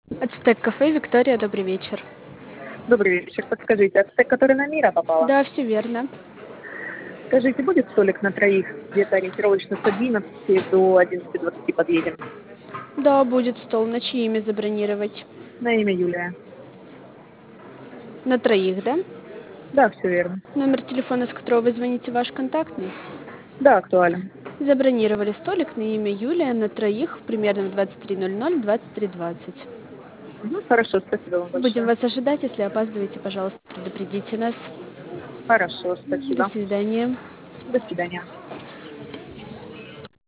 Ацтек-кафе, Виктория, добрый вечер. Добрый вечер. Подскажите, ацтек, который на Мира попала? Да, все верно. Скажите, будет столик на троих? Где-то ориентировочно с 11 до 11:20 подъедем. Да, будет стол. На чье имя забронировать? На имя Юлия. На троих, да? Да, все верно. Номер телефона, с которого вы звоните, ваш контактный? Да, актуален. Забронировали столик на имя Юлия на троих примерно в 23:00, 23:20. Хорошо, спасибо вам Будем большое. вас ожидать. Если опаздываете, пожалуйста, предупредите нас. Хорошо, До спасибо. свидания. До свидания.